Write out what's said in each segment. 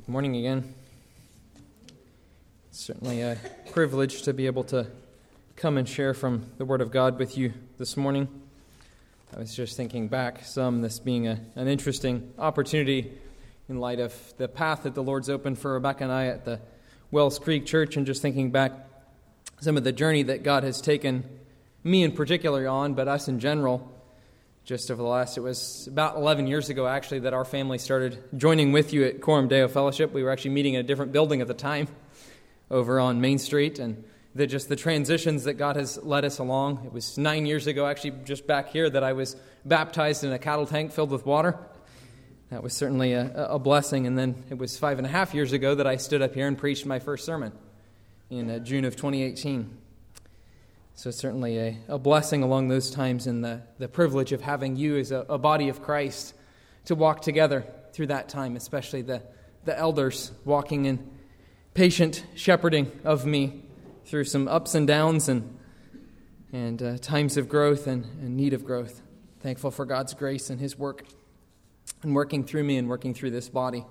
Good morning again. It's certainly a privilege to be able to come and share from the Word of God with you this morning. I was just thinking back this being an interesting opportunity in light of the path that the Lord's opened for Rebecca and I at the Wells Creek Church, and just thinking back some of the journey that God has taken me in particular on, but us in general. Just over the last, it was about 11 years ago, actually, that our family started joining with you at Coram Deo Fellowship. We were actually meeting in a different building at the time over on Main Street, and just the transitions that God has led us along. It was 9 years ago, actually, just back here, that I was baptized in a cattle tank filled with water. That was certainly a blessing. And then it was 5.5 years ago that I stood up here and preached my first sermon in June of 2018. So certainly a blessing along those times, and the privilege of having you as a body of Christ to walk together through that time, especially the elders walking in patient shepherding of me through some ups and downs and times of growth and need of growth. Thankful for God's grace and His work and working through me and working through this body.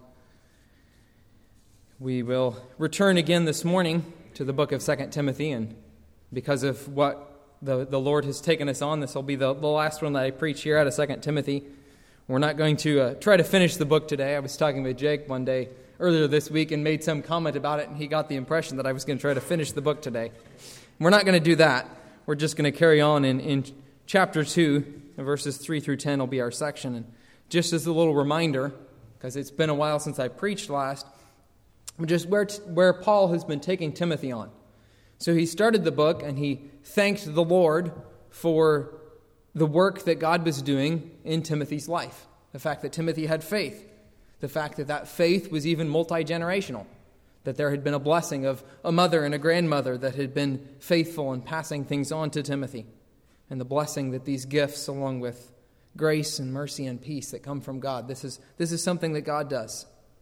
We will return again this morning to the book of 2 Timothy, and because of what the Lord has taken us on, this will be the last one that I preach here out of 2 Timothy. We're not going to try to finish the book today. I was talking with Jake one day earlier this week and made some comment about it, and he got the impression that I was going to try to finish the book today. We're not going to do that. We're just going to carry on in chapter 2, verses 3 through 10 will be our section. And just as a little reminder, because it's been a while since I preached last, just where Paul has been taking Timothy on. So he started the book and he thanked the Lord for the work that God was doing in Timothy's life. The fact that Timothy had faith. The fact that that faith was even multi-generational. That there had been a blessing of a mother and a grandmother that had been faithful in passing things on to Timothy. And the blessing that these gifts, along with grace and mercy and peace that come from God. This is something that God does.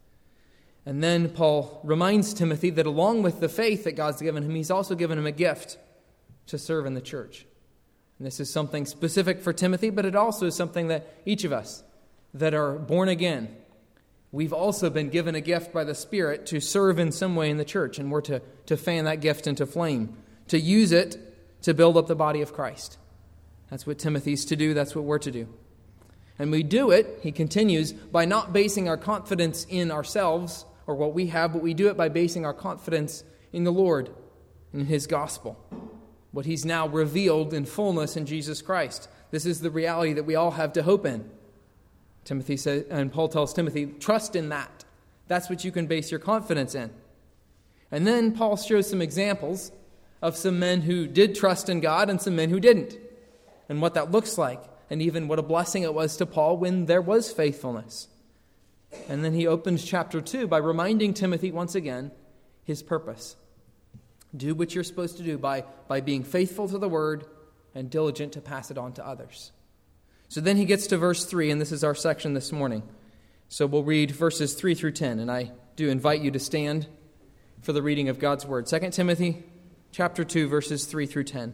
And then Paul reminds Timothy that along with the faith that God's given him, He's also given him a gift to serve in the church. And this is something specific for Timothy, but it also is something that each of us that are born again, we've also been given a gift by the Spirit to serve in some way in the church. And we're to fan that gift into flame, to use it to build up the body of Christ. That's what Timothy's to do. That's what we're to do. And we do it, he continues, by not basing our confidence in ourselves or what we have, but we do it by basing our confidence in the Lord, in His gospel, what He's now revealed in fullness in Jesus Christ. This is the reality that we all have to hope in. Timothy says, and Paul tells Timothy, trust in that. That's what you can base your confidence in. And then Paul shows some examples of some men who did trust in God and some men who didn't, and what that looks like, and even what a blessing it was to Paul when there was faithfulness. And then he opens chapter 2 by reminding Timothy once again his purpose. Do what you're supposed to do by being faithful to the word and diligent to pass it on to others. So then he gets to verse 3, and this is our section this morning. So we'll read verses 3 through 10, and I do invite you to stand for the reading of God's word. 2 Timothy chapter 2, verses 3 through 10.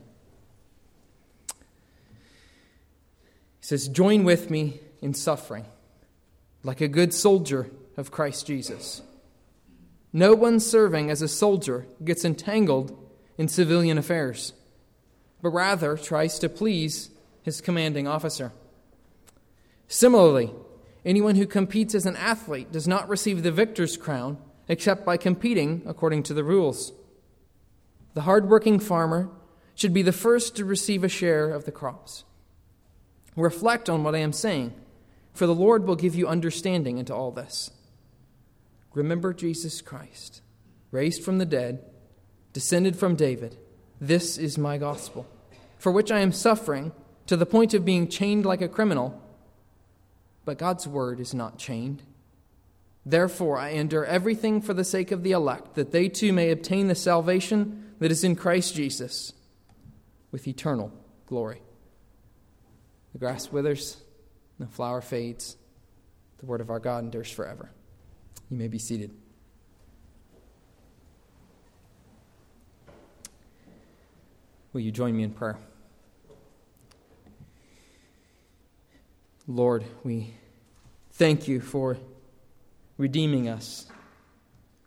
He says, "Join with me in suffering, like a good soldier of Christ Jesus. No one serving as a soldier gets entangled in civilian affairs, but rather tries to please his commanding officer. Similarly, anyone who competes as an athlete does not receive the victor's crown except by competing according to the rules. The hard-working farmer should be the first to receive a share of the crops. Reflect on what I am saying, for the Lord will give you understanding into all this. Remember Jesus Christ, raised from the dead, descended from David. This is my gospel, for which I am suffering to the point of being chained like a criminal. But God's word is not chained. Therefore I endure everything for the sake of the elect, that they too may obtain the salvation that is in Christ Jesus with eternal glory." The grass withers, the flower fades. The word of our God endures forever. You may be seated. Will you join me in prayer? Lord, we thank you for redeeming us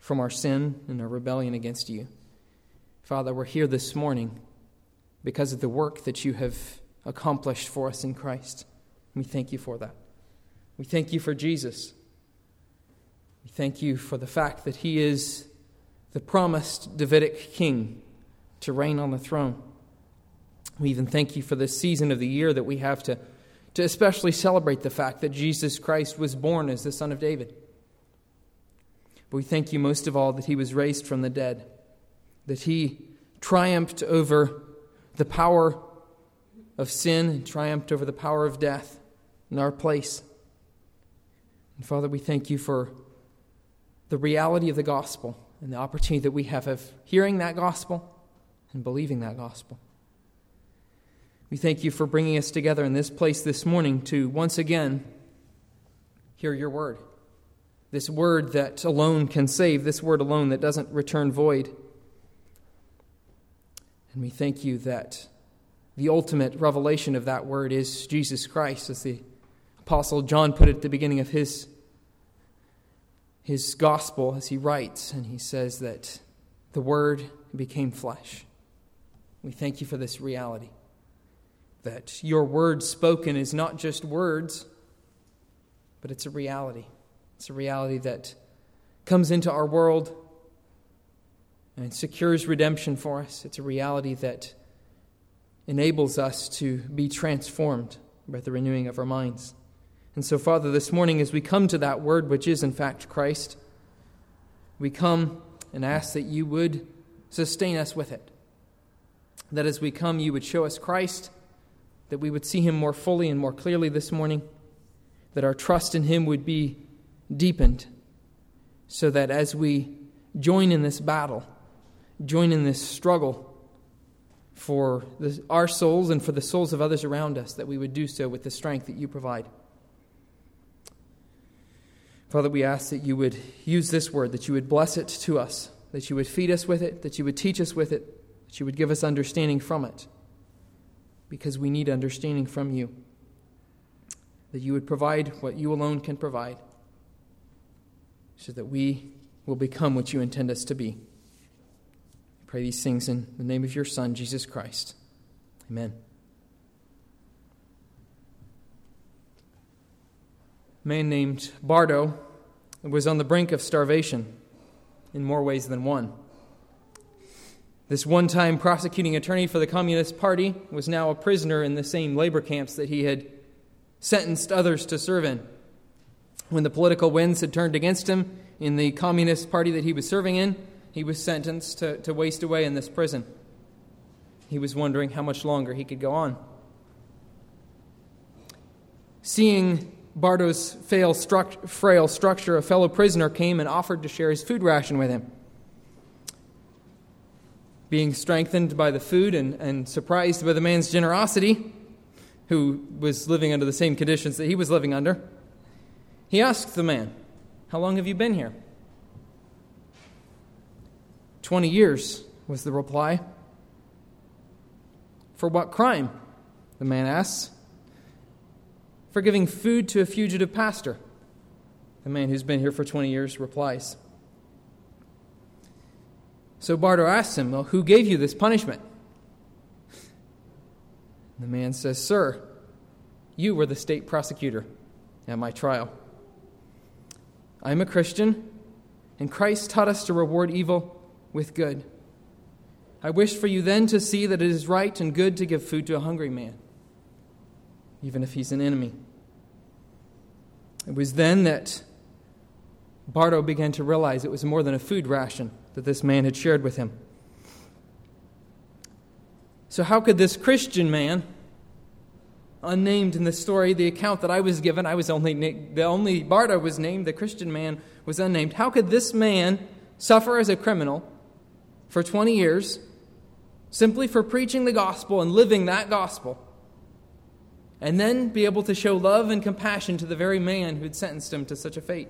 from our sin and our rebellion against you. Father, we're here this morning because of the work that you have accomplished for us in Christ. We thank you for that. We thank you for Jesus. We thank you for the fact that he is the promised Davidic king to reign on the throne. We even thank you for this season of the year that we have to especially celebrate the fact that Jesus Christ was born as the Son of David. But we thank you most of all that he was raised from the dead, that he triumphed over the power of sin and triumphed over the power of death in our place. And Father, we thank you for the reality of the gospel and the opportunity that we have of hearing that gospel and believing that gospel. We thank you for bringing us together in this place this morning to once again hear your word. This word that alone can save, this word alone that doesn't return void. And we thank you that the ultimate revelation of that word is Jesus Christ, as the Apostle John put it at the beginning of his gospel as he writes, and he says that the Word became flesh. We thank you for this reality, that your word spoken is not just words, but it's a reality. It's a reality that comes into our world and secures redemption for us. It's a reality that enables us to be transformed by the renewing of our minds. And so, Father, this morning as we come to that word, which is in fact Christ, we come and ask that you would sustain us with it. That as we come, you would show us Christ, that we would see him more fully and more clearly this morning, that our trust in him would be deepened, so that as we join in this battle, join in this struggle for our souls and for the souls of others around us, that we would do so with the strength that you provide. Father, we ask that you would use this word, that you would bless it to us, that you would feed us with it, that you would teach us with it, that you would give us understanding from it, because we need understanding from you, that you would provide what you alone can provide, so that we will become what you intend us to be. I pray these things in the name of your Son, Jesus Christ. Amen. A man named Bardo was on the brink of starvation in more ways than one. This one-time prosecuting attorney for the Communist Party was now a prisoner in the same labor camps that he had sentenced others to serve in. When the political winds had turned against him in the Communist Party that he was serving in, he was sentenced to waste away in this prison. He was wondering how much longer he could go on. Seeing Bardo's frail structure, a fellow prisoner came and offered to share his food ration with him. Being strengthened by the food and surprised by the man's generosity, who was living under the same conditions that he was living under, he asked the man, "How long have you been here?" 20 years, was the reply. "For what crime?" the man asks. "For giving food to a fugitive pastor," the man who's been here for 20 years replies. So Bardo asks him, "Well, who gave you this punishment?" The man says, "Sir, you were the state prosecutor at my trial. I am a Christian, and Christ taught us to reward evil with good. I wish for you then to see that it is right and good to give food to a hungry man, even if he's an enemy." It was then that Bardo began to realize it was more than a food ration that this man had shared with him. So how could this Christian man, unnamed in the story, the account that I was given, the only Bardo was named, the Christian man was unnamed. How could this man suffer as a criminal for 20 years simply for preaching the gospel and living that gospel, and then be able to show love and compassion to the very man who'd sentenced him to such a fate?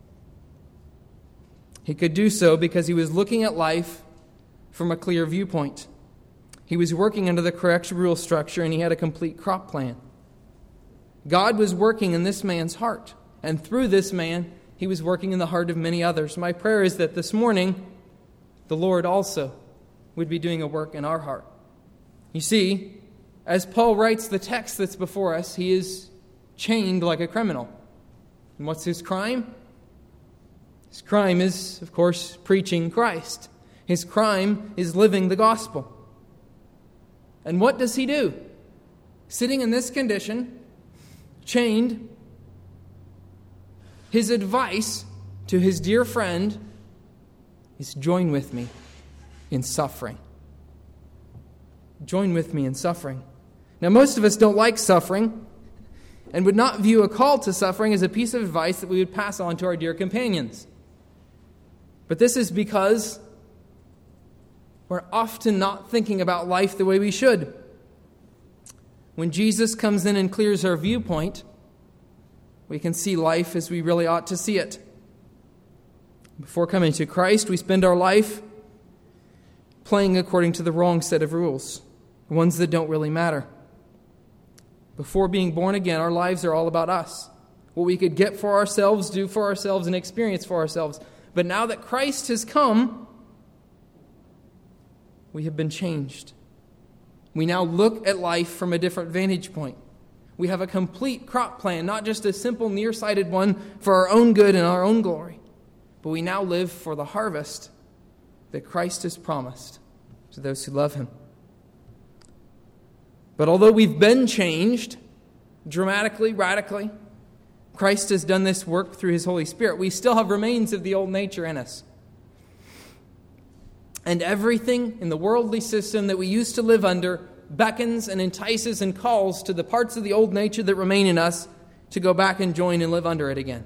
He could do so because he was looking at life from a clear viewpoint. He was working under the correct rule structure, and he had a complete crop plan. God was working in this man's heart, and through this man, He was working in the heart of many others. My prayer is that this morning, the Lord also would be doing a work in our heart. You see, as Paul writes the text that's before us, he is chained like a criminal. And what's his crime? His crime is, of course, preaching Christ. His crime is living the gospel. And what does he do? Sitting in this condition, chained, his advice to his dear friend is join with me in suffering. Join with me in suffering. Now, most of us don't like suffering and would not view a call to suffering as a piece of advice that we would pass on to our dear companions. But this is because we're often not thinking about life the way we should. When Jesus comes in and clears our viewpoint, we can see life as we really ought to see it. Before coming to Christ, we spend our life playing according to the wrong set of rules, ones that don't really matter. Before being born again, our lives are all about us, what we could get for ourselves, do for ourselves, and experience for ourselves. But now that Christ has come, we have been changed. We now look at life from a different vantage point. We have a complete crop plan, not just a simple nearsighted one for our own good and our own glory. But we now live for the harvest that Christ has promised to those who love him. But although we've been changed dramatically, radically, Christ has done this work through his Holy Spirit, we still have remains of the old nature in us. And everything in the worldly system that we used to live under beckons and entices and calls to the parts of the old nature that remain in us to go back and join and live under it again.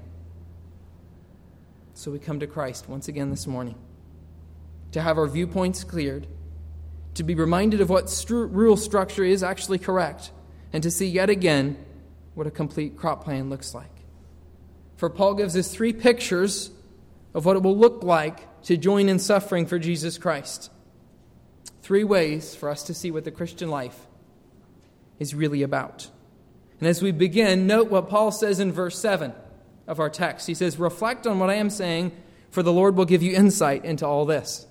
So we come to Christ once again this morning to have our viewpoints cleared, to be reminded of what rule structure is actually correct, and to see yet again what a complete crop plan looks like. For Paul gives us 3 pictures of what it will look like to join in suffering for Jesus Christ. 3 ways for us to see what the Christian life is really about. And as we begin, note what Paul says in verse 7 of our text. He says, "Reflect on what I am saying, for the Lord will give you insight into all this."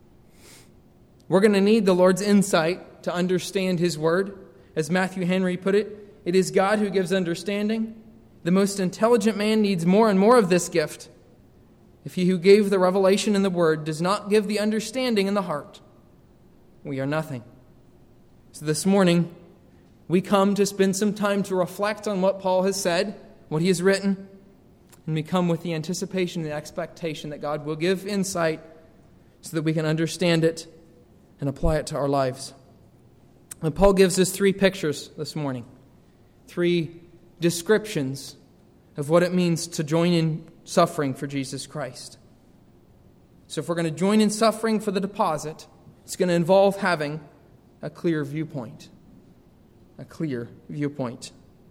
We're going to need the Lord's insight to understand his word. As Matthew Henry put it, it is God who gives understanding. The most intelligent man needs more and more of this gift. If he who gave the revelation in the word does not give the understanding in the heart, we are nothing. So this morning, we come to spend some time to reflect on what Paul has said, what he has written, and we come with the anticipation and the expectation that God will give insight so that we can understand it and apply it to our lives. And Paul gives us 3 pictures this morning, 3 descriptions of what it means to join in suffering for Jesus Christ. So if we're going to join in suffering for the deposit, it's going to involve having a clear viewpoint. A clear viewpoint.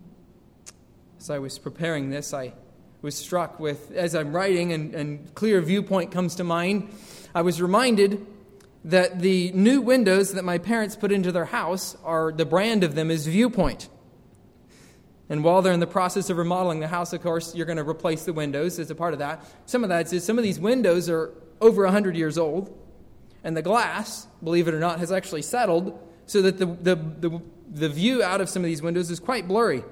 As I was preparing this, I was struck with, as I'm writing and clear viewpoint comes to mind, I was reminded that the new windows that my parents put into their house, the brand of them is Viewpoint. And while they're in the process of remodeling the house, of course, you're going to replace the windows as a part of that. Some of that is some of these windows are over 100 years old, and the glass, believe it or not, has actually settled so that the view out of some of these windows is quite blurry.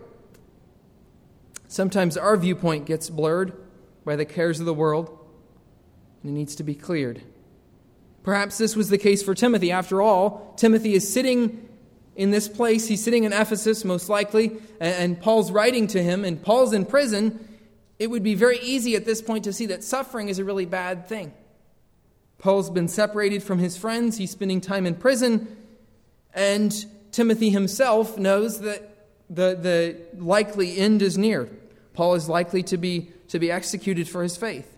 Sometimes our viewpoint gets blurred by the cares of the world, and it needs to be cleared. Perhaps this was the case for Timothy. After all, Timothy is sitting in this place. He's sitting in Ephesus, most likely, and Paul's writing to him, and Paul's in prison. It would be very easy at this point to see that suffering is a really bad thing. Paul's been separated from his friends. He's spending time in prison, and Timothy himself knows that the likely end is near. Paul is likely to be executed for his faith.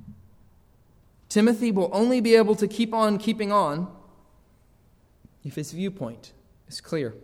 Timothy will only be able to keep on keeping on if his viewpoint is clear.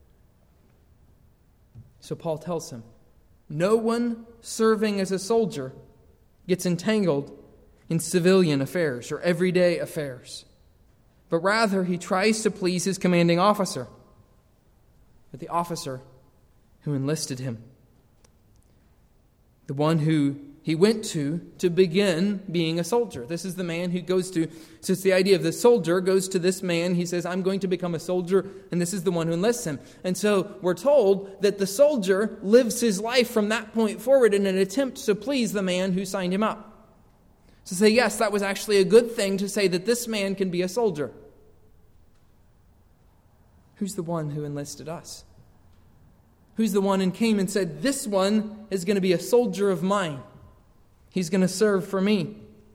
So Paul tells him, no one serving as a soldier gets entangled in civilian affairs or everyday affairs, but rather he tries to please his commanding officer, but the officer who enlisted him, the one who he went to begin being a soldier. This is the man who goes to, so it's the idea of the soldier goes to this man. He says, I'm going to become a soldier, and this is the one who enlists him. And so we're told that the soldier lives his life from that point forward in an attempt to please the man who signed him up. To say, yes, that was actually a good thing to say that this man can be a soldier. Who's the one who enlisted us? Who's the one who came and said, this one is going to be a soldier of mine. He's going to serve for me.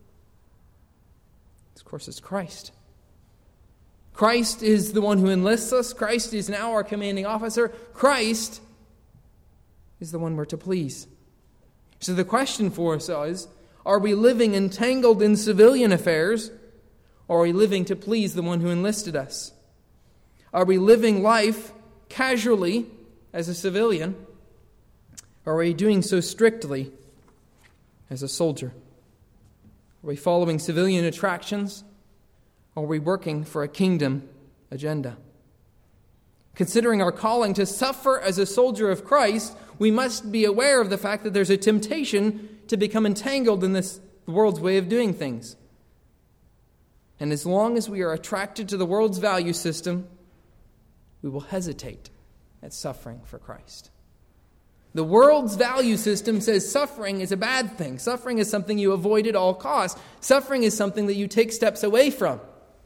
Of course, it's Christ. Christ is the one who enlists us. Christ is now our commanding officer. Christ is the one we're to please. So the question for us is, are we living entangled in civilian affairs, or are we living to please the one who enlisted us? Are we living life casually as a civilian, or are we doing so strictly as a soldier? Are we following civilian attractions, or are we working for a kingdom agenda? Considering our calling to suffer as a soldier of Christ, we must be aware of the fact that there's a temptation to become entangled in this world's way of doing things. And as long as we are attracted to the world's value system, we will hesitate at suffering for Christ. The world's value system says suffering is a bad thing. Suffering is something you avoid at all costs. Suffering is something that you take steps away from.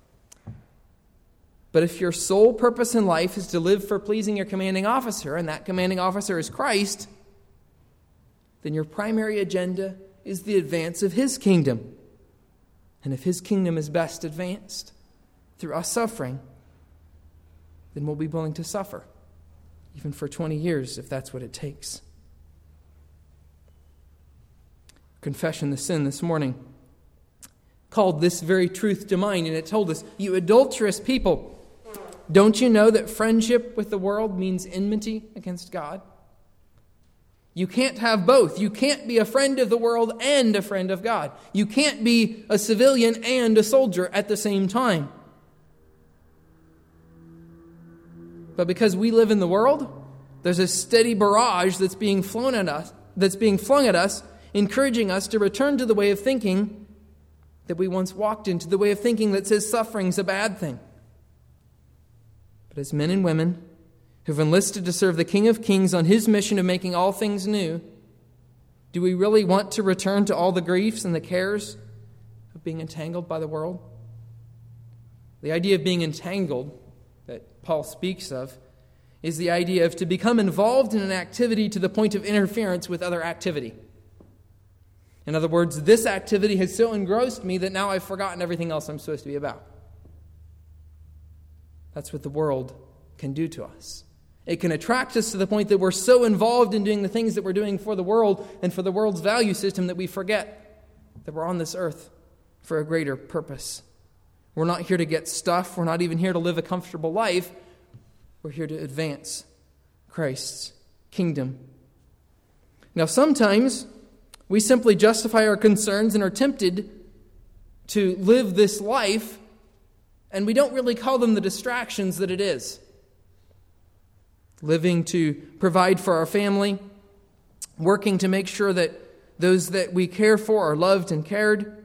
But if your sole purpose in life is to live for pleasing your commanding officer, and that commanding officer is Christ, then your primary agenda is the advance of His kingdom. And if His kingdom is best advanced through us suffering, then we'll be willing to suffer, even for 20 years, if that's what it takes. Confession the Sin this morning called this very truth to mind, and it told us, you adulterous people, don't you know that friendship with the world means enmity against God? You can't have both. You can't be a friend of the world and a friend of God. You can't be a civilian and a soldier at the same time. But because we live in the world, there's a steady barrage that's being flung at us, encouraging us to return to the way of thinking that we once walked into, the way of thinking that says suffering's a bad thing. But as men and women who've enlisted to serve the King of Kings on His mission of making all things new, do we really want to return to all the griefs and the cares of being entangled by the world? The idea of being entangled that Paul speaks of is the idea of to become involved in an activity to the point of interference with other activity. In other words, this activity has so engrossed me that now I've forgotten everything else I'm supposed to be about. That's what the world can do to us. It can attract us to the point that we're so involved in doing the things that we're doing for the world and for the world's value system that we forget that we're on this earth for a greater purpose. We're not here to get stuff. We're not even here to live a comfortable life. We're here to advance Christ's kingdom. Now, sometimes we simply justify our concerns and are tempted to live this life, and we don't really call them the distractions that it is. Living to provide for our family, working to make sure that those that we care for are loved and cared.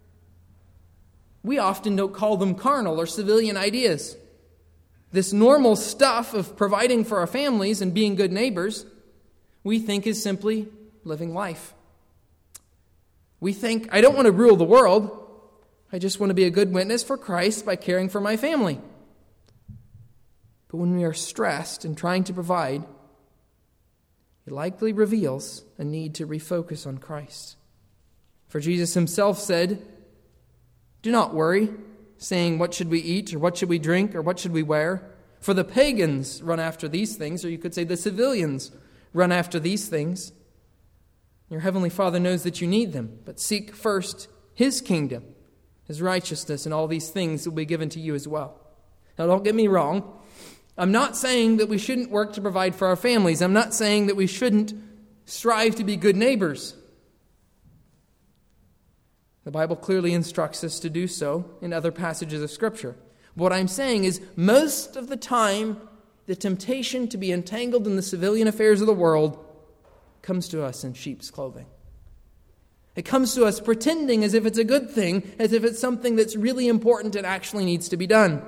We often don't call them carnal or civilian ideas. This normal stuff of providing for our families and being good neighbors, we think is simply living life. We think, I don't want to rule the world. I just want to be a good witness for Christ by caring for my family. But when we are stressed and trying to provide, it likely reveals a need to refocus on Christ. For Jesus Himself said, do not worry, saying, what should we eat, or what should we drink, or what should we wear? For the pagans run after these things, or you could say the civilians run after these things. Your heavenly Father knows that you need them, but seek first His kingdom, His righteousness, and all these things will be given to you as well. Now, don't get me wrong. I'm not saying that we shouldn't work to provide for our families. I'm not saying that we shouldn't strive to be good neighbors. The Bible clearly instructs us to do so in other passages of Scripture. What I'm saying is, most of the time, the temptation to be entangled in the civilian affairs of the world comes to us in sheep's clothing. It comes to us pretending as if it's a good thing, as if it's something that's really important and actually needs to be done.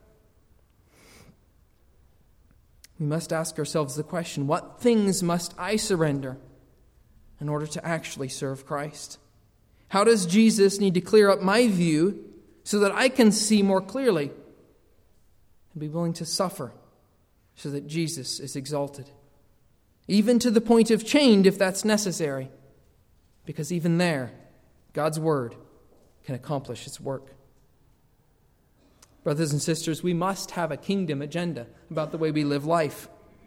We must ask ourselves the question, what things must I surrender in order to actually serve Christ? How does Jesus need to clear up my view so that I can see more clearly and be willing to suffer so that Jesus is exalted? Even to the point of change if that's necessary. Because even there, God's Word can accomplish its work. Brothers and sisters, we must have a kingdom agenda about the way we live life.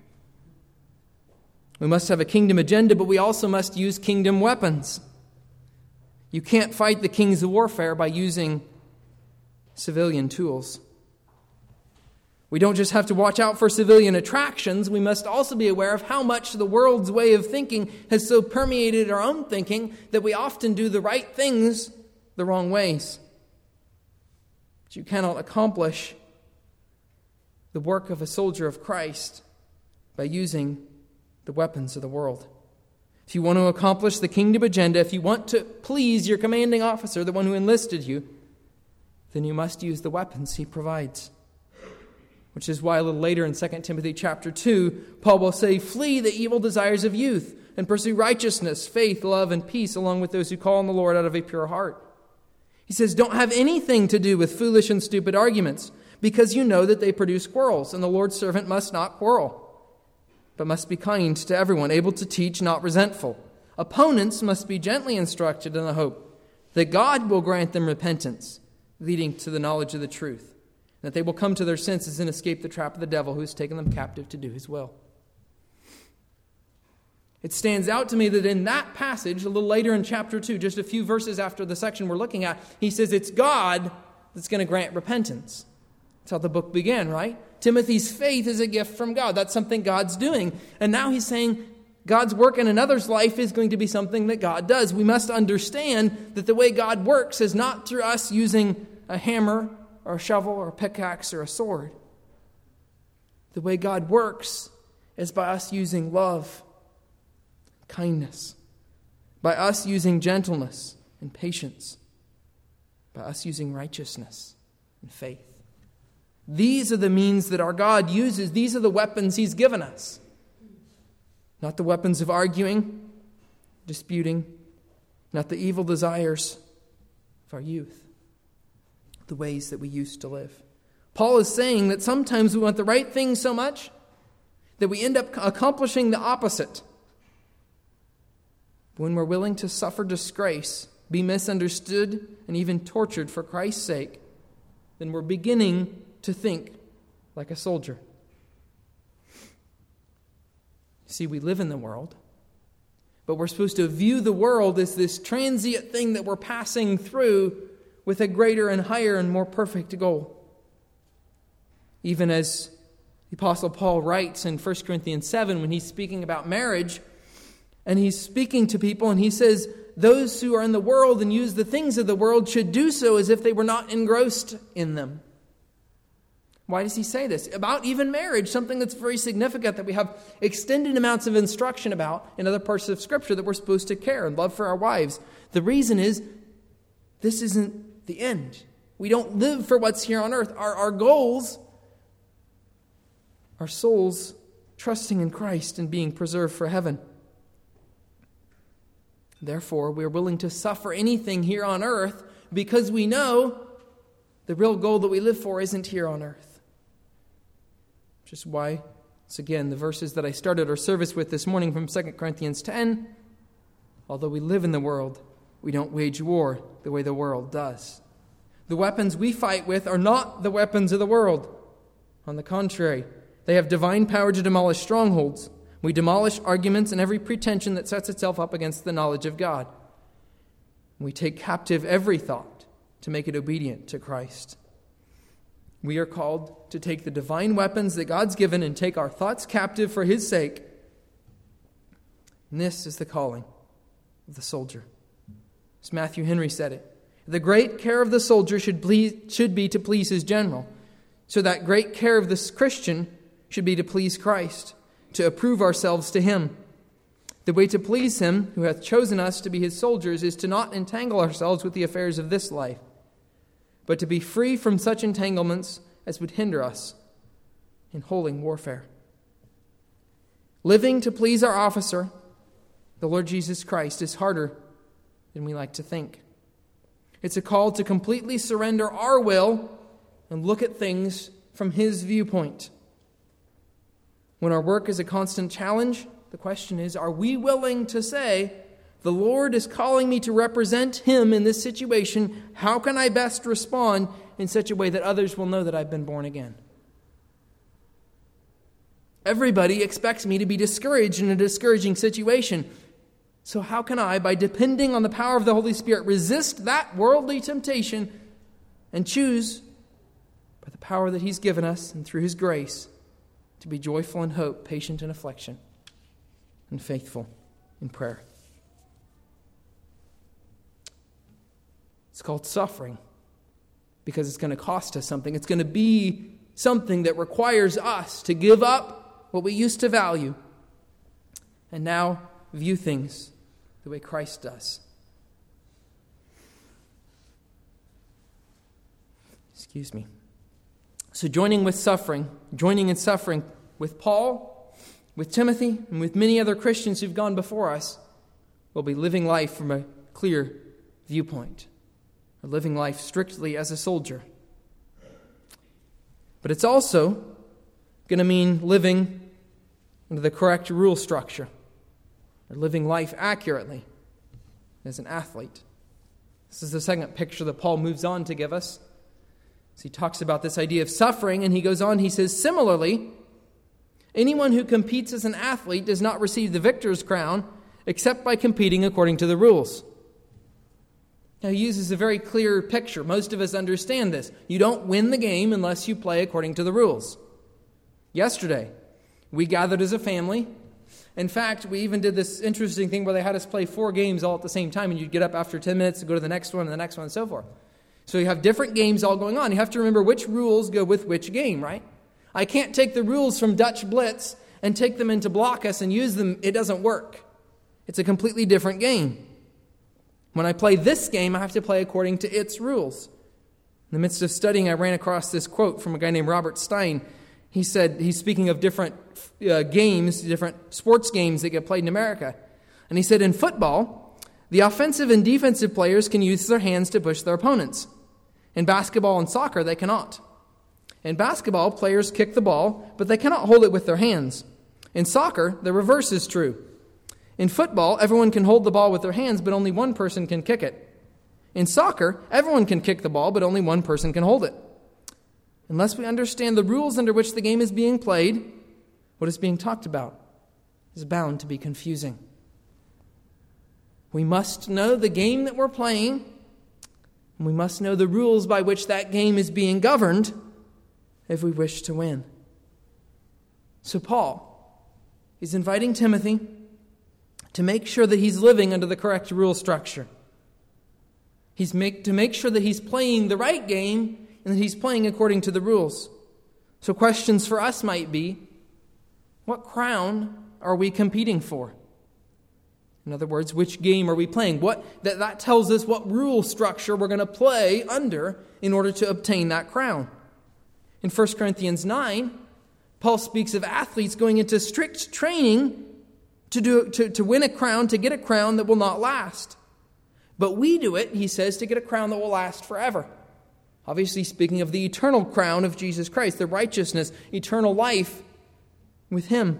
We must have a kingdom agenda, but we also must use kingdom weapons. You can't fight the kings of warfare by using civilian tools. We don't just have to watch out for civilian attractions. We must also be aware of how much the world's way of thinking has so permeated our own thinking that we often do the right things the wrong ways. But you cannot accomplish the work of a soldier of Christ by using the weapons of the world. If you want to accomplish the kingdom agenda, if you want to please your commanding officer, the one who enlisted you, then you must use the weapons he provides. Which is why a little later in 2 Timothy chapter 2, Paul will say, "Flee the evil desires of youth, and pursue righteousness, faith, love, and peace, along with those who call on the Lord out of a pure heart." He says, don't have anything to do with foolish and stupid arguments, because you know that they produce quarrels, and the Lord's servant must not quarrel, but must be kind to everyone, able to teach, not resentful. Opponents must be gently instructed in the hope that God will grant them repentance, leading to the knowledge of the truth, that they will come to their senses and escape the trap of the devil who has taken them captive to do his will. It stands out to me that in that passage, a little later in chapter 2, just a few verses after the section we're looking at, he says it's God that's going to grant repentance. That's how the book began, right? Timothy's faith is a gift from God. That's something God's doing. And now he's saying God's work in another's life is going to be something that God does. We must understand that the way God works is not through us using a hammer or a shovel or a pickaxe or a sword. The way God works is by us using love, kindness, by us using gentleness and patience, by us using righteousness and faith. These are the means that our God uses. These are the weapons He's given us. Not the weapons of arguing, disputing, not the evil desires of our youth. The ways that we used to live. Paul is saying that sometimes we want the right thing so much that we end up accomplishing the opposite. When we're willing to suffer disgrace, be misunderstood, and even tortured for Christ's sake, then we're beginning to think like a soldier. See, we live in the world, but we're supposed to view the world as this transient thing that we're passing through with a greater and higher and more perfect goal. Even as the Apostle Paul writes in 1 Corinthians 7 when he's speaking about marriage, and he's speaking to people and he says, those who are in the world and use the things of the world should do so as if they were not engrossed in them. Why does he say this? About even marriage, something that's very significant that we have extended amounts of instruction about in other parts of Scripture that we're supposed to care and love for our wives. The reason is, this isn't the end. We don't live for what's here on earth. Our goals, our souls trusting in Christ and being preserved for heaven. Therefore, we are willing to suffer anything here on earth because we know the real goal that we live for isn't here on earth. Which is why, once again, the verses that I started our service with this morning from 2 Corinthians 10, although we live in the world, we don't wage war the way the world does. The weapons we fight with are not the weapons of the world. On the contrary, they have divine power to demolish strongholds. We demolish arguments and every pretension that sets itself up against the knowledge of God. We take captive every thought to make it obedient to Christ. We are called to take the divine weapons that God's given and take our thoughts captive for His sake. And this is the calling of the soldier. As Matthew Henry said it, the great care of the soldier should be to please his general. So that great care of this Christian should be to please Christ, to approve ourselves to Him. The way to please him who hath chosen us to be his soldiers is to not entangle ourselves with the affairs of this life, but to be free from such entanglements as would hinder us in holding warfare. Living to please our officer, the Lord Jesus Christ, is harder than we like to think. It's a call to completely surrender our will and look at things from his viewpoint. When our work is a constant challenge, the question is, are we willing to say, the Lord is calling me to represent him in this situation. How can I best respond in such a way that others will know that I've been born again? Everybody expects me to be discouraged in a discouraging situation. So how can I, by depending on the power of the Holy Spirit, resist that worldly temptation and choose, by the power that he's given us and through his grace, to be joyful in hope, patient in affliction, and faithful in prayer? It's called suffering because it's going to cost us something. It's going to be something that requires us to give up what we used to value and now view things the way Christ does. Excuse me. So joining in suffering with Paul, with Timothy, and with many other Christians who've gone before us, will be living life from a clear viewpoint, or living life strictly as a soldier. But it's also going to mean living under the correct rule structure, or living life accurately as an athlete. This is the second picture that Paul moves on to give us. So he talks about this idea of suffering, and he goes on, he says, similarly, anyone who competes as an athlete does not receive the victor's crown except by competing according to the rules. Now, he uses a very clear picture. Most of us understand this. You don't win the game unless you play according to the rules. Yesterday, we gathered as a family. In fact, we even did this interesting thing where they had us play 4 games all at the same time, and you'd get up after 10 minutes to go to the next one and the next one and so forth. So you have different games all going on. You have to remember which rules go with which game, right? I can't take the rules from Dutch Blitz and take them into Blockus and use them. It doesn't work. It's a completely different game. When I play this game, I have to play according to its rules. In the midst of studying, I ran across this quote from a guy named Robert Stein. He said, he's speaking of different games, different sports games that get played in America. And he said, in football, the offensive and defensive players can use their hands to push their opponents. In basketball and soccer, they cannot. In basketball, players kick the ball, but they cannot hold it with their hands. In soccer, the reverse is true. In football, everyone can hold the ball with their hands, but only one person can kick it. In soccer, everyone can kick the ball, but only one person can hold it. Unless we understand the rules under which the game is being played, what is being talked about is bound to be confusing. We must know the game that we're playing, and we must know the rules by which that game is being governed if we wish to win. So Paul is inviting Timothy to make sure that he's living under the correct rule structure. To make sure that he's playing the right game and that he's playing according to the rules. So questions for us might be, what crown are we competing for? In other words, which game are we playing? That tells us what rule structure we're going to play under in order to obtain that crown. In 1 Corinthians 9, Paul speaks of athletes going into strict training to win a crown, to get a crown that will not last. But we do it, he says, to get a crown that will last forever. Obviously speaking of the eternal crown of Jesus Christ, the righteousness, eternal life with him.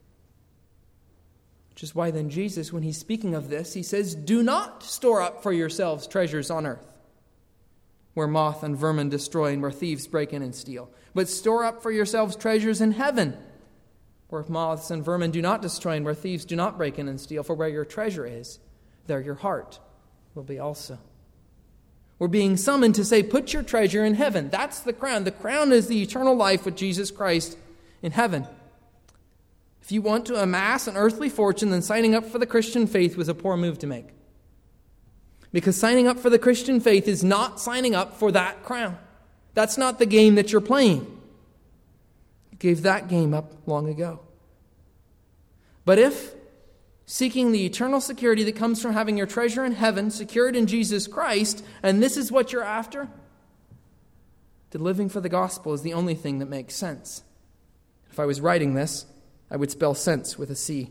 Which is why then Jesus, when he's speaking of this, he says, do not store up for yourselves treasures on earth, where moth and vermin destroy and where thieves break in and steal. But store up for yourselves treasures in heaven, where moths and vermin do not destroy and where thieves do not break in and steal. For where your treasure is, there your heart will be also. We're being summoned to say, put your treasure in heaven. That's the crown. The crown is the eternal life with Jesus Christ in heaven. If you want to amass an earthly fortune, then signing up for the Christian faith was a poor move to make. Because signing up for the Christian faith is not signing up for that crown. That's not the game that you're playing. You gave that game up long ago. But if seeking the eternal security that comes from having your treasure in heaven secured in Jesus Christ, and this is what you're after, then living for the gospel is the only thing that makes sense. If I was writing this, I would spell sense with a C.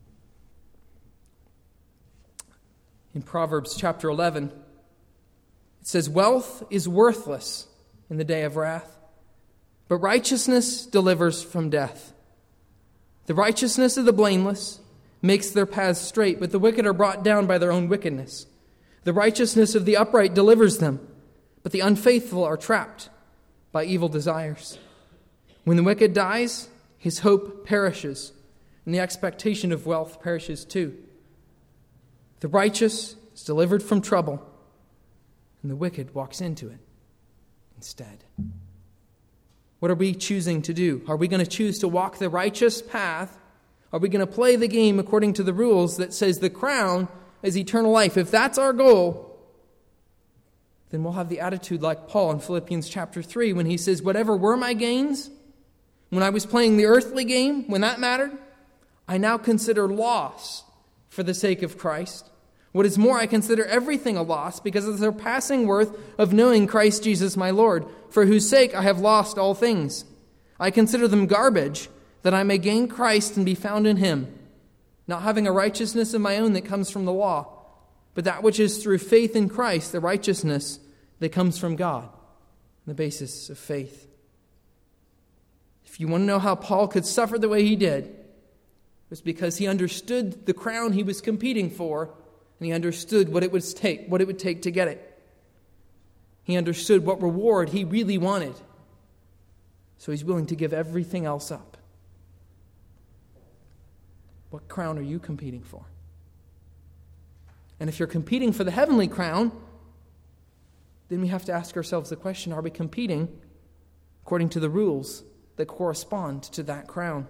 In Proverbs chapter 11, it says, "Wealth is worthless in the day of wrath, but righteousness delivers from death. The righteousness of the blameless makes their paths straight, but the wicked are brought down by their own wickedness. The righteousness of the upright delivers them, but the unfaithful are trapped by evil desires. When the wicked dies, his hope perishes, and the expectation of wealth perishes too. The righteous is delivered from trouble, and the wicked walks into it instead." What are we choosing to do? Are we going to choose to walk the righteous path? Are we going to play the game according to the rules that says the crown is eternal life? If that's our goal, then we'll have the attitude like Paul in Philippians chapter 3 when he says, "Whatever were my gains, when I was playing the earthly game, when that mattered, I now consider loss for the sake of Christ. What is more, I consider everything a loss because of the surpassing worth of knowing Christ Jesus my Lord, for whose sake I have lost all things. I consider them garbage, that I may gain Christ and be found in him, not having a righteousness of my own that comes from the law, but that which is through faith in Christ, the righteousness that comes from God, on the basis of faith." If you want to know how Paul could suffer the way he did, it was because he understood the crown he was competing for, and he understood what it would take to get it. He understood what reward he really wanted. So he's willing to give everything else up. What crown are you competing for? And if you're competing for the heavenly crown, then we have to ask ourselves the question, are we competing according to the rules that correspond to that crown?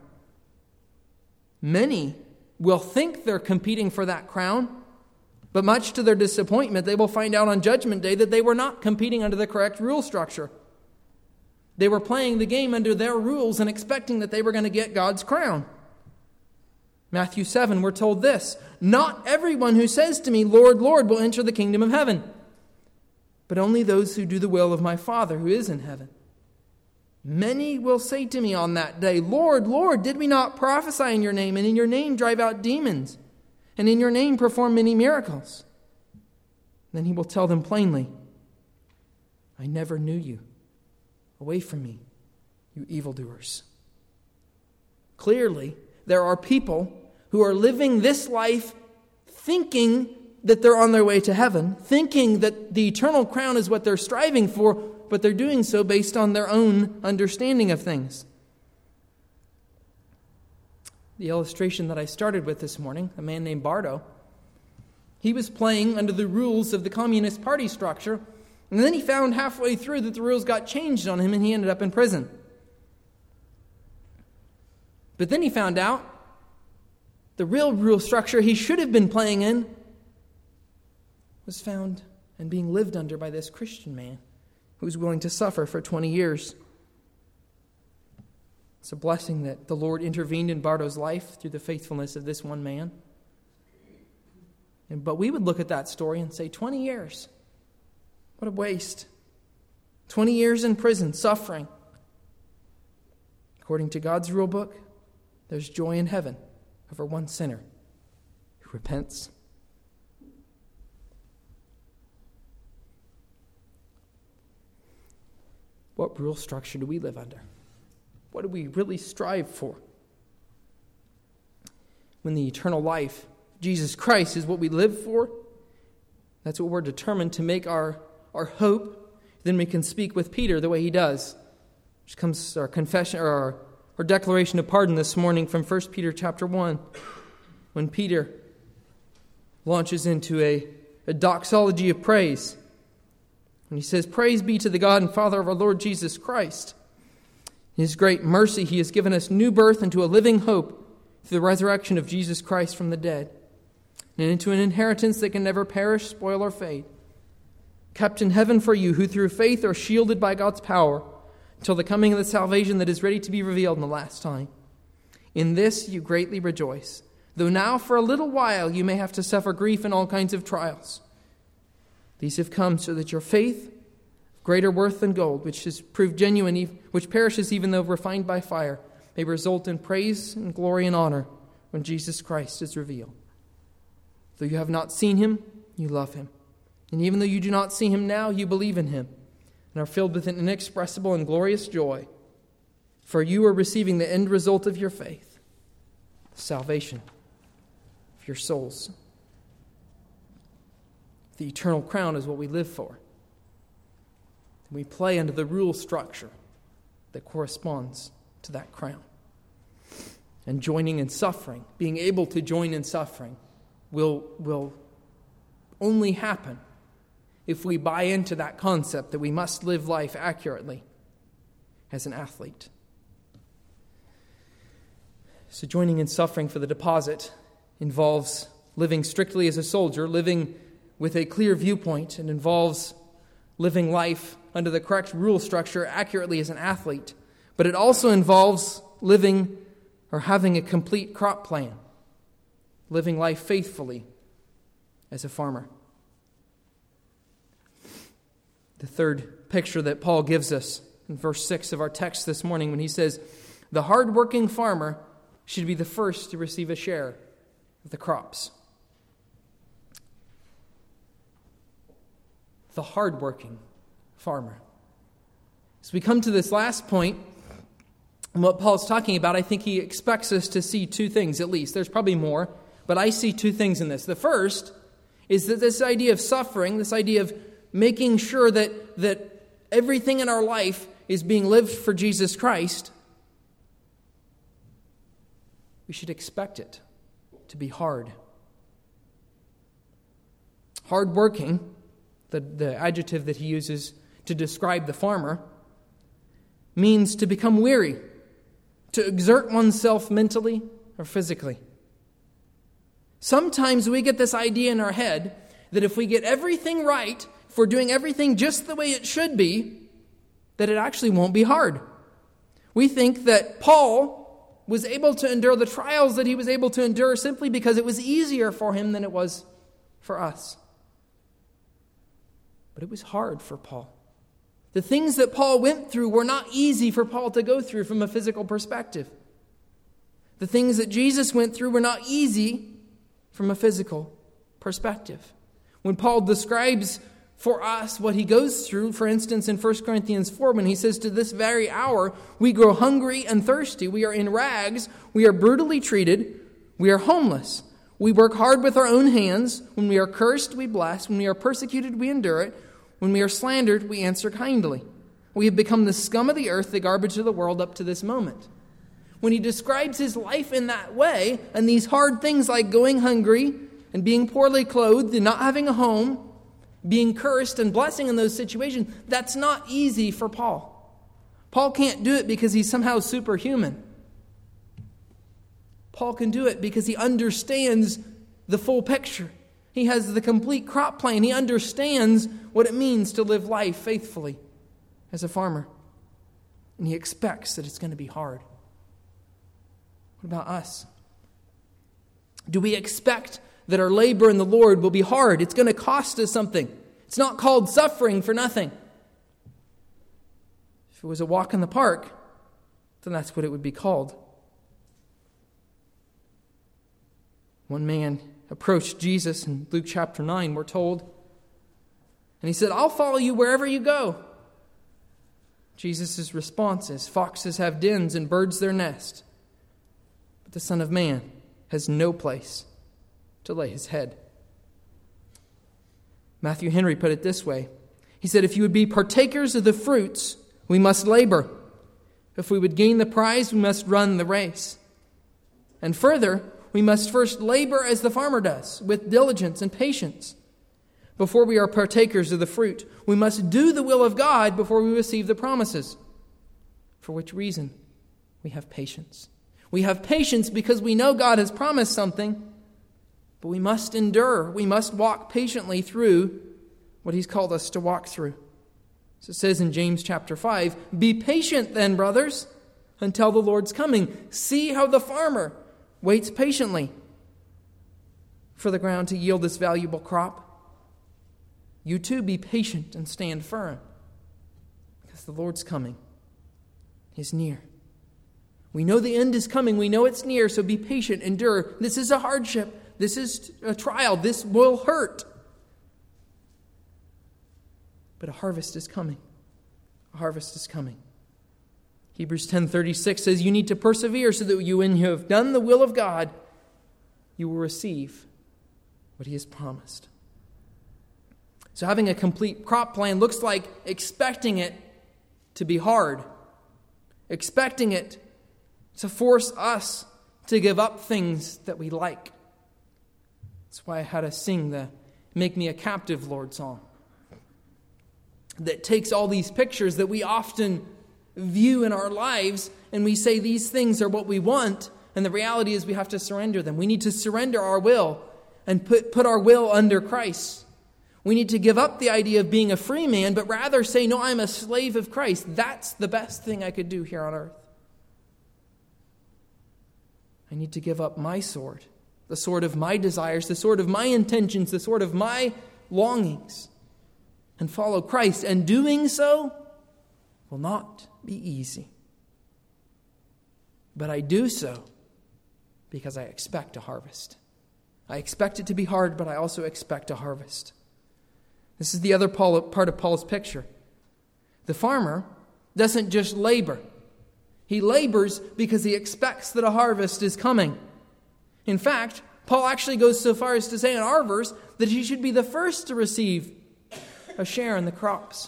Many will think they're competing for that crown, but much to their disappointment, they will find out on Judgment Day that they were not competing under the correct rule structure. They were playing the game under their rules and expecting that they were going to get God's crown. Matthew 7, we're told this, "Not everyone who says to me, 'Lord, Lord,' will enter the kingdom of heaven, but only those who do the will of my Father who is in heaven. Many will say to me on that day, 'Lord, Lord, did we not prophesy in your name, and in your name drive out demons, and in your name perform many miracles?' Then he will tell them plainly, 'I never knew you. Away from me, you evildoers.'" Clearly, there are people who are living this life thinking that they're on their way to heaven, thinking that the eternal crown is what they're striving for, but they're doing so based on their own understanding of things. The illustration that I started with this morning, a man named Bardo, he was playing under the rules of the Communist Party structure, and then he found halfway through that the rules got changed on him and he ended up in prison. But then he found out the real rule structure he should have been playing in was found and being lived under by this Christian man who was willing to suffer for 20 years. It's a blessing that the Lord intervened in Bardo's life through the faithfulness of this one man. But we would look at that story and say, 20 years. What a waste. 20 years in prison, suffering. According to God's rule book, there's joy in heaven over one sinner who repents. What rule structure do we live under? What do we really strive for? When the eternal life, Jesus Christ, is what we live for, that's what we're determined to make our hope, then we can speak with Peter the way he does. Which comes our confession or our declaration of pardon this morning from 1 Peter chapter 1, when Peter launches into a doxology of praise. And he says, "Praise be to the God and Father of our Lord Jesus Christ. In his great mercy, he has given us new birth into a living hope through the resurrection of Jesus Christ from the dead, and into an inheritance that can never perish, spoil, or fade, kept in heaven for you, who through faith are shielded by God's power until the coming of the salvation that is ready to be revealed in the last time. In this you greatly rejoice, though though now for a little while you may have to suffer grief in all kinds of trials. These have come so that your faith, of greater worth than gold, which is proved genuine, which perishes even though refined by fire, may result in praise and glory and honor when Jesus Christ is revealed. Though you have not seen him, you love him. And even though you do not see him now, you believe in him and are filled with an inexpressible and glorious joy. For you are receiving the end result of your faith, the salvation of your souls. The eternal crown is what we live for. We play under the rule structure that corresponds to that crown. And joining in suffering, being able to join in suffering, will only happen if we buy into that concept that we must live life accurately as an athlete. So joining in suffering for the deposit involves living strictly as a soldier, living with a clear viewpoint, and involves living life under the correct rule structure accurately as an athlete. But it also involves living or having a complete crop plan, living life faithfully as a farmer. The third picture that Paul gives us in verse 6 of our text this morning when he says, the hard-working farmer should be the first to receive a share of the crops. The hard-working farmer. As we come to this last point, and what Paul's talking about, I think he expects us to see two things at least. There's probably more, but I see two things in this. The first is that this idea of suffering, this idea of making sure that everything in our life is being lived for Jesus Christ, we should expect it to be hard. Hard-working, the adjective that he uses to describe the farmer, means to become weary, to exert oneself mentally or physically. Sometimes we get this idea in our head that if we get everything right, if we're doing everything just the way it should be, that it actually won't be hard. We think that Paul was able to endure the trials that he was able to endure simply because it was easier for him than it was for us. But it was hard for Paul. The things that Paul went through were not easy for Paul to go through from a physical perspective. The things that Jesus went through were not easy from a physical perspective. When Paul describes for us what he goes through, for instance, in 1 Corinthians 4, when he says, to this very hour, we grow hungry and thirsty. We are in rags. We are brutally treated. We are homeless. We work hard with our own hands. When we are cursed, we bless. When we are persecuted, we endure it. When we are slandered, we answer kindly. We have become the scum of the earth, the garbage of the world up to this moment. When he describes his life in that way, and these hard things like going hungry and being poorly clothed and not having a home, being cursed and blessing in those situations, that's not easy for Paul. Paul can't do it because he's somehow superhuman. Paul can do it because he understands the full picture. He has the complete crop plan. He understands what it means to live life faithfully as a farmer. And he expects that it's going to be hard. What about us? Do we expect that our labor in the Lord will be hard? It's going to cost us something. It's not called suffering for nothing. If it was a walk in the park, then that's what it would be called. One man approached Jesus in Luke chapter 9, we're told. And he said, I'll follow you wherever you go. Jesus' response is, foxes have dens and birds their nest, but the Son of Man has no place to lay his head. Matthew Henry put it this way. He said, if you would be partakers of the fruits, we must labor. If we would gain the prize, we must run the race. And further, we must first labor as the farmer does, with diligence and patience. Before we are partakers of the fruit, we must do the will of God before we receive the promises. For which reason? We have patience. We have patience because we know God has promised something, but we must endure. We must walk patiently through what he's called us to walk through. So it says in James chapter 5, be patient then, brothers, until the Lord's coming. See how the farmer waits patiently for the ground to yield this valuable crop. You too be patient and stand firm, because the Lord's coming. He's near. We know the end is coming. We know it's near, so be patient, endure. This is a hardship. This is a trial. This will hurt. But a harvest is coming. A harvest is coming. Hebrews 10:36 says you need to persevere so that when you have done the will of God, you will receive what He has promised. So having a complete crop plan looks like expecting it to be hard. Expecting it to force us to give up things that we like. That's why I had to sing the Make Me a Captive, Lord song. That takes all these pictures that we often view in our lives and we say these things are what we want, and the reality is we have to surrender them. We need to surrender our will and put our will under Christ. We need to give up the idea of being a free man, but rather say, no, I'm a slave of Christ. That's the best thing I could do here on earth. I need to give up my sword, the sword of my desires, the sword of my intentions, the sword of my longings, and follow Christ. And doing so will not be easy. But I do so because I expect a harvest. I expect it to be hard, but I also expect a harvest. This is the other part of Paul's picture. The farmer doesn't just labor. He labors because he expects that a harvest is coming. In fact, Paul actually goes so far as to say in our verse that he should be the first to receive a share in the crops.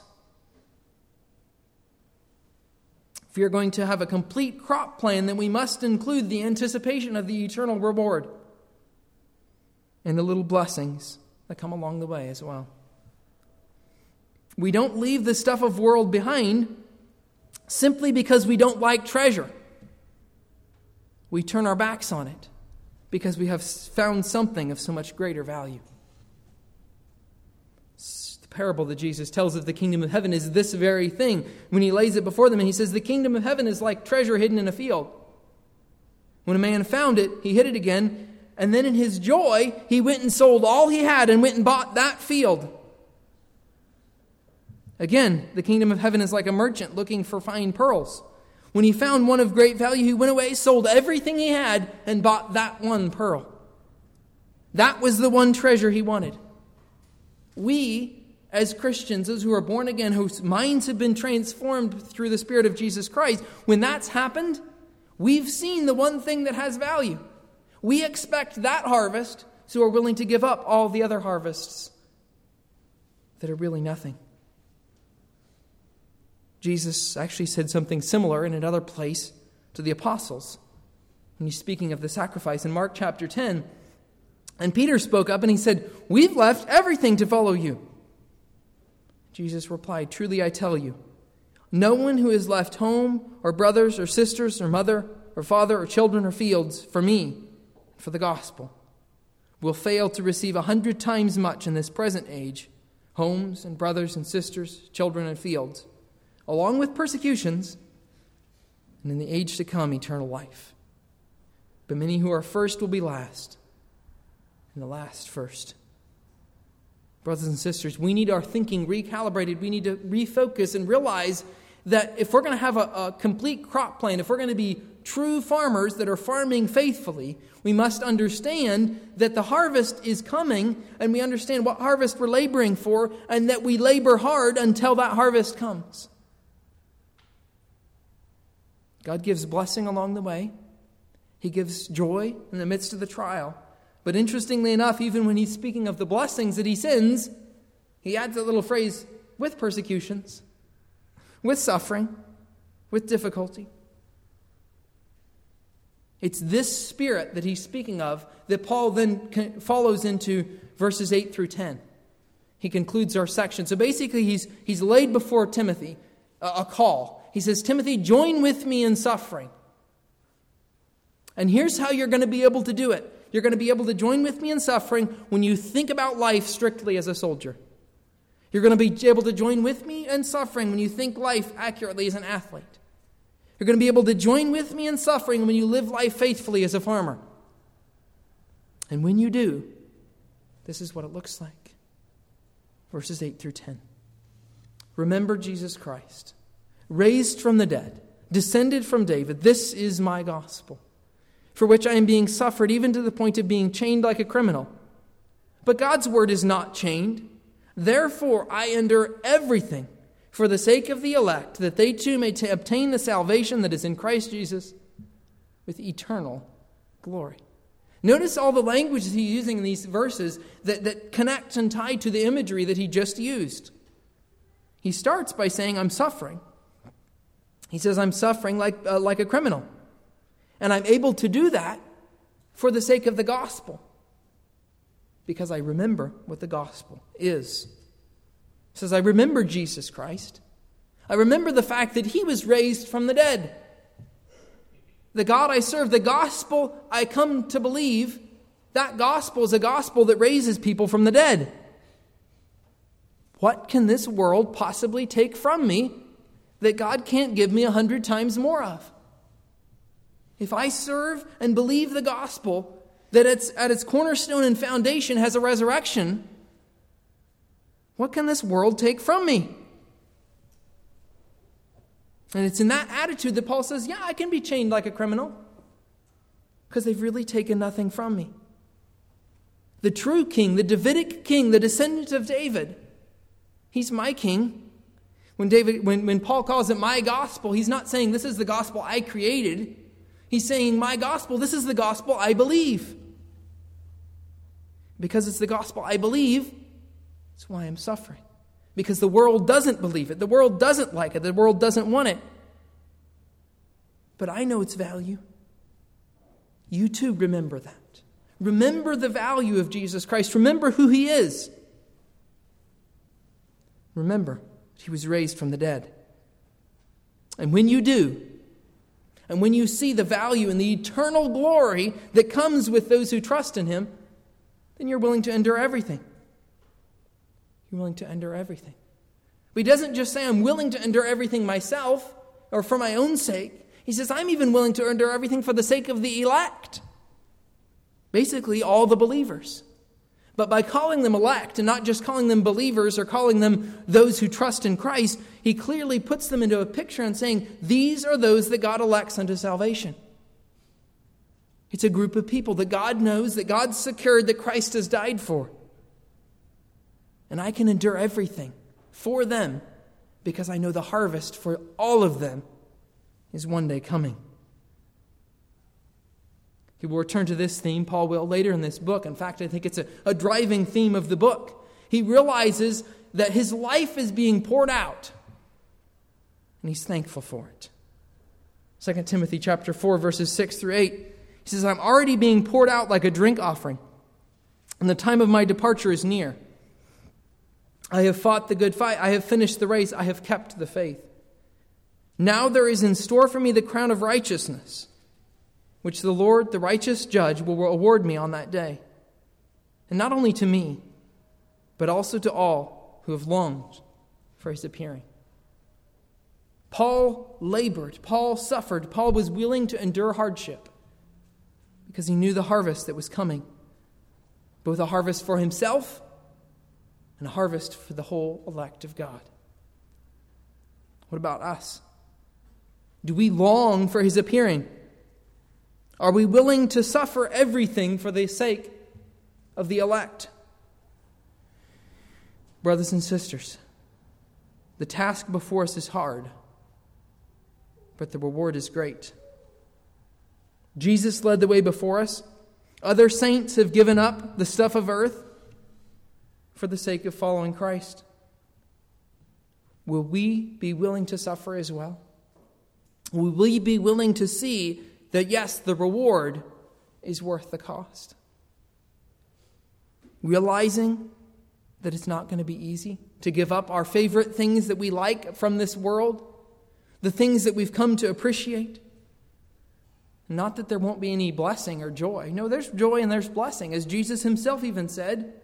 If we are going to have a complete crop plan, then we must include the anticipation of the eternal reward and the little blessings that come along the way as well. We don't leave the stuff of world behind simply because we don't like treasure. We turn our backs on it because we have found something of so much greater value. The parable that Jesus tells of the kingdom of heaven is this very thing. When He lays it before them and He says, the kingdom of heaven is like treasure hidden in a field. When a man found it, he hid it again, and then in his joy, he went and sold all he had and went and bought that field. Again, the kingdom of heaven is like a merchant looking for fine pearls. When he found one of great value, he went away, sold everything he had, and bought that one pearl. That was the one treasure he wanted. We, as Christians, those who are born again, whose minds have been transformed through the Spirit of Jesus Christ, when that's happened, we've seen the one thing that has value. We expect that harvest, so we're willing to give up all the other harvests that are really nothing. Jesus actually said something similar in another place to the apostles when he's speaking of the sacrifice in Mark chapter 10. And Peter spoke up and he said, "We've left everything to follow you." Jesus replied, "Truly I tell you, no one who has left home or brothers or sisters or mother or father or children or fields for me, for the gospel, will fail to receive 100 times much in this present age, homes and brothers and sisters, children and fields, along with persecutions, and in the age to come, eternal life. But many who are first will be last, and the last first." Brothers and sisters, we need our thinking recalibrated. We need to refocus and realize that if we're going to have a complete crop plan, if we're going to be true farmers that are farming faithfully, we must understand that the harvest is coming, and we understand what harvest we're laboring for, and that we labor hard until that harvest comes. God gives blessing along the way. He gives joy in the midst of the trial. But interestingly enough, even when he's speaking of the blessings that he sends, he adds a little phrase, with persecutions, with suffering, with difficulty. It's this spirit that he's speaking of that Paul then follows into verses 8 through 10. He concludes our section. So basically he's laid before Timothy a call. He says, "Timothy, join with me in suffering. And here's how you're going to be able to do it. You're going to be able to join with me in suffering when you think about life strictly as a soldier. You're going to be able to join with me in suffering when you think life accurately as an athlete. You're going to be able to join with me in suffering when you live life faithfully as a farmer. And when you do, This is what it looks like. Verses 8 through 10. Remember Jesus Christ, raised from the dead, descended from David. This is my gospel, for which I am being suffered, even to the point of being chained like a criminal. But God's word is not chained. Therefore I endure everything for the sake of the elect, that they too may obtain the salvation that is in Christ Jesus with eternal glory. Notice all the language that he's using in these verses that connects and tie to the imagery that he just used. He starts by saying, I'm suffering. He says, I'm suffering like a criminal. And I'm able to do that for the sake of the gospel, because I remember what the gospel is. He says, I remember Jesus Christ. I remember the fact that he was raised from the dead. The God I serve, the gospel I come to believe, that gospel is a gospel that raises people from the dead. What can this world possibly take from me that God can't give me 100 times more of? If I serve and believe the gospel, that it's at its cornerstone and foundation has a resurrection, what can this world take from me? And it's in that attitude that Paul says, yeah, I can be chained like a criminal, because they've really taken nothing from me. The true king, the Davidic king, the descendant of David, he's my king. When Paul calls it my gospel, he's not saying this is the gospel I created. He's saying my gospel, this is the gospel I believe. Because it's the gospel I believe, that's why I'm suffering. Because the world doesn't believe it. The world doesn't like it. The world doesn't want it. But I know its value. You too remember that. Remember the value of Jesus Christ. Remember who he is. Remember, he was raised from the dead. And when you do, and when you see the value and the eternal glory that comes with those who trust in him, then you're willing to endure everything. You're willing to endure everything. But he doesn't just say, I'm willing to endure everything myself or for my own sake. He says, I'm even willing to endure everything for the sake of the elect. Basically, all the believers. But by calling them elect and not just calling them believers or calling them those who trust in Christ, he clearly puts them into a picture and saying, these are those that God elects unto salvation. It's a group of people that God knows, that God secured, that Christ has died for. And I can endure everything for them because I know the harvest for all of them is one day coming. He will return to this theme, Paul will, later in this book. In fact, I think it's a driving theme of the book. He realizes that his life is being poured out, and he's thankful for it. 2 Timothy chapter 4, verses 6 through 8, he says, I'm already being poured out like a drink offering, and the time of my departure is near. I have fought the good fight. I have finished the race. I have kept the faith. Now there is in store for me the crown of righteousness, which the Lord, the righteous judge, will award me on that day. And not only to me, but also to all who have longed for his appearing. Paul labored. Paul suffered. Paul was willing to endure hardship because he knew the harvest that was coming. Both a harvest for himself and a harvest for the whole elect of God. What about us? Do we long for his appearing? Are we willing to suffer everything for the sake of the elect? Brothers and sisters, the task before us is hard, but the reward is great. Jesus led the way before us. Other saints have given up the stuff of earth for the sake of following Christ. Will we be willing to suffer as well? Will we be willing to see that, yes, the reward is worth the cost? Realizing that it's not going to be easy to give up our favorite things that we like from this world, the things that we've come to appreciate. Not that there won't be any blessing or joy. No, there's joy and there's blessing, as Jesus himself even said.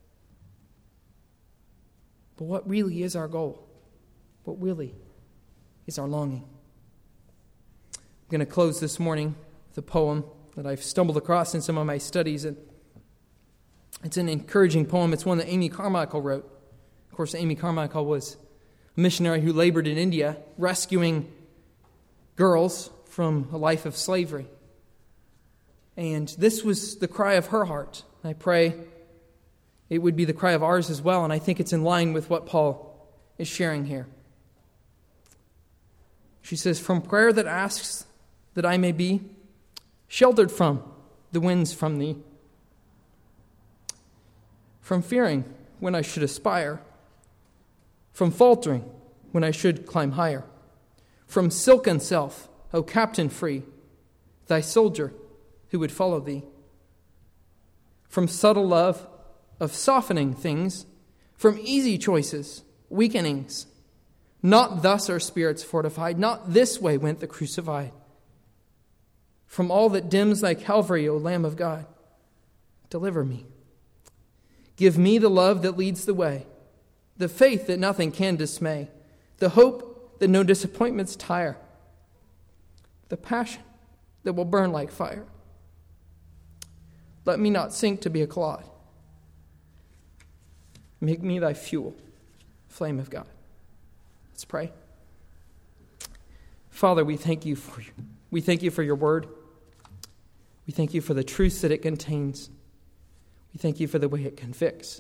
But what really is our goal? What really is our longing? I'm going to close this morning with a poem that I've stumbled across in some of my studies. And It's an encouraging poem. It's one that Amy Carmichael wrote. Of course, Amy Carmichael was a missionary who labored in India, rescuing girls from a life of slavery. And this was the cry of her heart. I pray it would be the cry of ours as well, and I think it's in line with what Paul is sharing here. She says, "From prayer that asks that I may be sheltered from the winds from thee, from fearing when I should aspire, from faltering when I should climb higher, from silken self, O captain free, thy soldier who would follow thee, from subtle love of softening things, from easy choices, weakenings. Not thus are spirits fortified, not this way went the crucified. From all that dims thy Calvary, O Lamb of God, deliver me. Give me the love that leads the way, the faith that nothing can dismay, the hope that no disappointments tire, the passion that will burn like fire. Let me not sink to be a clod. Make me thy fuel, flame of God." Let's pray. Father, we thank you for your word. We thank you for the truths that it contains. We thank you for the way it convicts.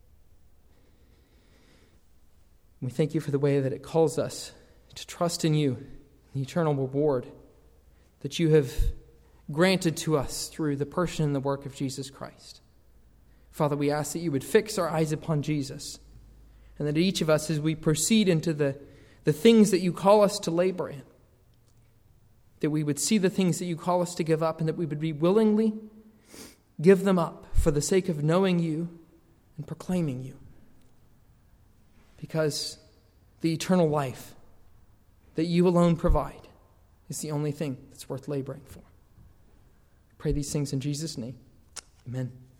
We thank you for the way that it calls us to trust in you, the eternal reward that you have granted to us through the person and the work of Jesus Christ. Father, we ask that you would fix our eyes upon Jesus, and that each of us, as we proceed into the things that you call us to labor in, that we would see the things that you call us to give up, and that we would be willingly give them up for the sake of knowing you and proclaiming you. Because the eternal life that you alone provide is the only thing that's worth laboring for. I pray these things in Jesus' name. Amen.